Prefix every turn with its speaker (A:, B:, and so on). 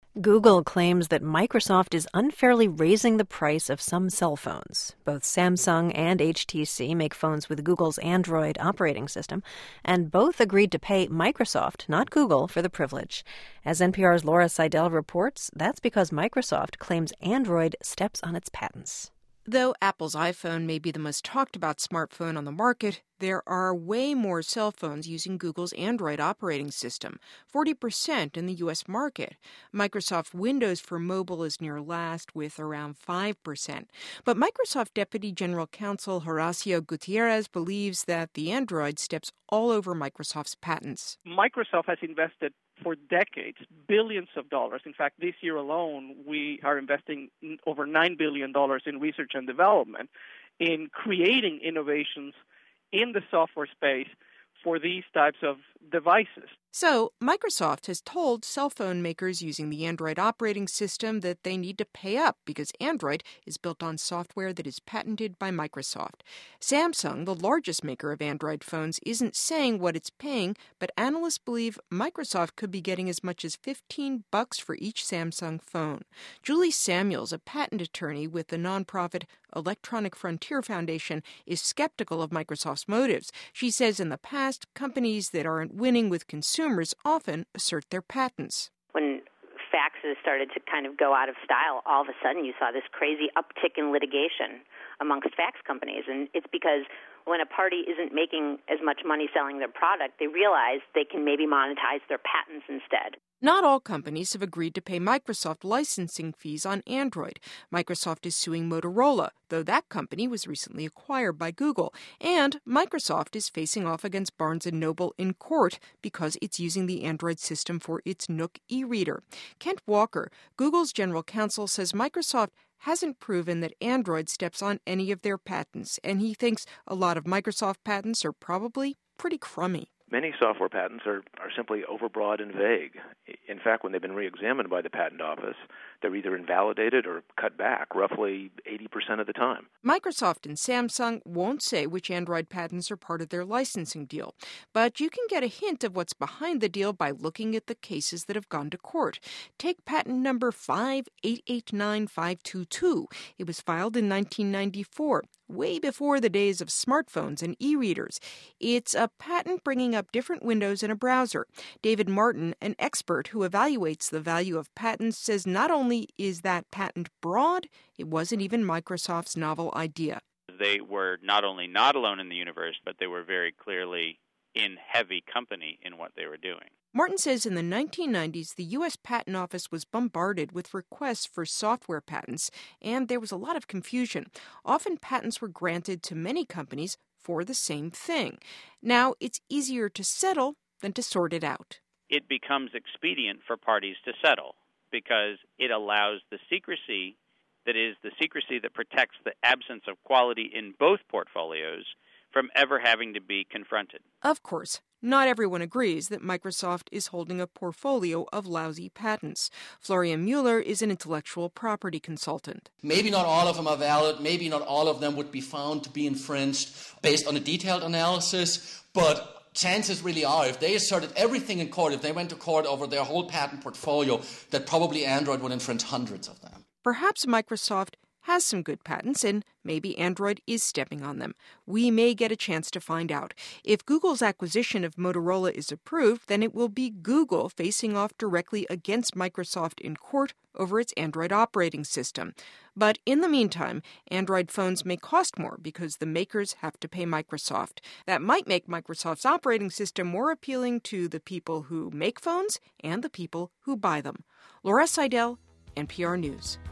A: Google claims that Microsoft is unfairly raising the price of some cell phones. Both Samsung and HTC make phones with Google's Android operating system, and both agreed to pay Microsoft, not Google, for the privilege. As NPR's Laura Seidel reports, that's because Microsoft claims Android steps on its patents.
B: Though Apple's iPhone may be the most talked about smartphone on the market, there are way more cell phones using Google's Android operating system, 40% in the U.S. market. Microsoft Windows for mobile is near last with around 5%. But Microsoft Deputy General Counsel Horacio Gutierrez believes that the Android steps all over Microsoft's patents.
C: Microsoft has invested for decades billions of dollars. In fact, this year alone, we are investing over $9 billion in research and development in creating innovations in the software space for these types of devices.
B: So, Microsoft has told cell phone makers using the Android operating system that they need to pay up because Android is built on software that is patented by Microsoft. Samsung, the largest maker of Android phones, isn't saying what it's paying, but analysts believe Microsoft could be getting as much as $15 for each Samsung phone. Julie Samuels, a patent attorney with the nonprofit Electronic Frontier Foundation, is skeptical of Microsoft's motives. She says in the past, companies that aren't winning with consumers often assert their patents.
D: When faxes started to kind of go out of style, all of a sudden you saw this crazy uptick in litigation amongst fax companies. And it's because when a party isn't making as much money selling their product, they realize they can maybe monetize their patents instead.
B: Not all companies have agreed to pay Microsoft licensing fees on Android. Microsoft is suing Motorola, though that company was recently acquired by Google. And Microsoft is facing off against Barnes & Noble in court because it's using the Android system for its Nook e-reader. Kent Walker, Google's general counsel, says Microsoft hasn't proven that Android steps on any of their patents, and he thinks a lot of Microsoft patents are probably pretty crummy.
E: Many software patents are simply overbroad and vague. In fact, when they've been re-examined by the Patent Office, they're either invalidated or cut back roughly 80% of the time.
B: Microsoft and Samsung won't say which Android patents are part of their licensing deal, but you can get a hint of what's behind the deal by looking at the cases that have gone to court. Take patent number 5889522. It was filed in 1994. Way before the days of smartphones and e-readers. It's a patent bringing up different windows in a browser. David Martin, an expert who evaluates the value of patents, says not only is that patent broad, it wasn't even Microsoft's novel idea.
F: They were not only not alone in the universe, but they were very clearly in heavy company in what they were doing.
B: Martin says in the 1990s, the U.S. Patent Office was bombarded with requests for software patents, and there was a lot of confusion. Often patents were granted to many companies for the same thing. Now, it's easier to settle than to sort it out.
F: It becomes expedient for parties to settle because it allows the secrecy that protects the absence of quality in both portfolios from ever having to be confronted.
B: Of course, not everyone agrees that Microsoft is holding a portfolio of lousy patents. Florian Mueller is an intellectual property consultant.
G: Maybe not all of them are valid. Maybe not all of them would be found to be infringed based on a detailed analysis. But chances really are, if they asserted everything in court, if they went to court over their whole patent portfolio, that probably Android would infringe hundreds of them.
B: Perhaps Microsoft has some good patents, and maybe Android is stepping on them. We may get a chance to find out. If Google's acquisition of Motorola is approved, then it will be Google facing off directly against Microsoft in court over its Android operating system. But in the meantime, Android phones may cost more because the makers have to pay Microsoft. That might make Microsoft's operating system more appealing to the people who make phones and the people who buy them. Laura Seidel, NPR News.